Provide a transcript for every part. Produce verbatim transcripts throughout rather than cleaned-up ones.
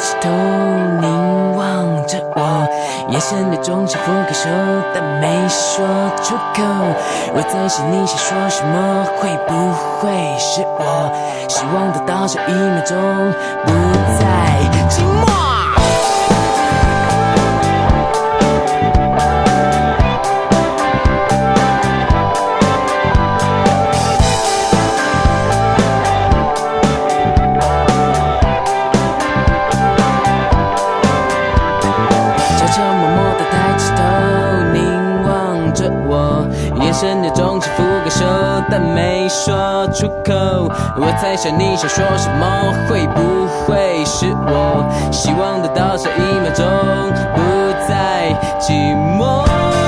起头凝望着我，眼神那种起伏感受，但没说出口。我在想你想说什么，会不会是我希望得到下一秒钟不再寂寞。眼神有种起伏感受，但没说出口。我在想你想说什么，会不会是我希望得到下一秒钟不再寂寞。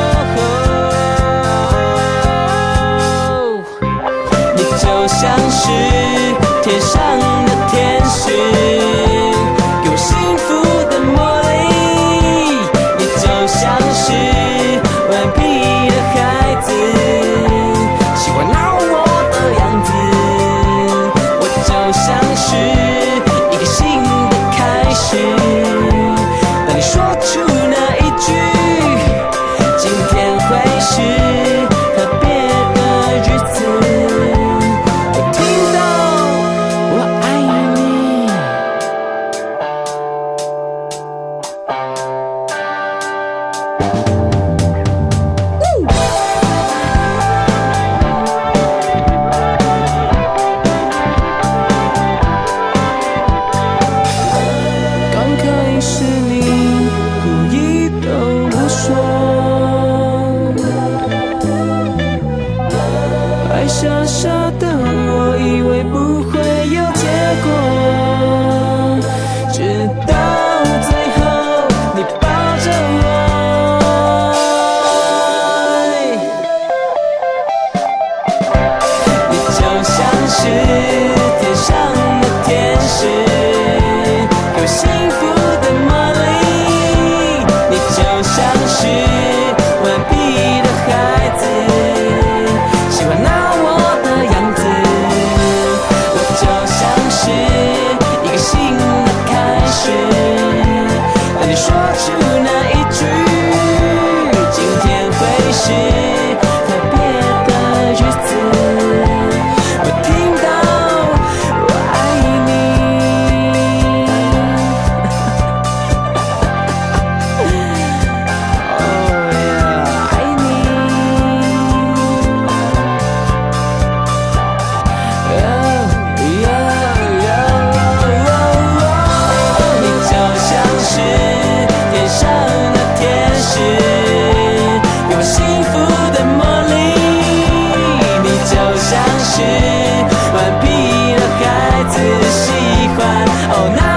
你就像是天上的天使，给我幸福的魔力。你就像是顽皮的孩子，喜欢闹我的样子。我就像是一个新的开始，当你说出那一句，今天会是特别的日子。我听到我爱你。是你故意都不说，爱傻傻的我以为不会有结果，直到最后你抱着我，你就像是天上的天使，给我幸福的魔力。你就像是顽皮的孩子，喜欢闹我的样子。我就像是一个新的开始，当你说出那一句，今天会是特别的日子。我听到我爱你。顽皮的孩子喜欢哦。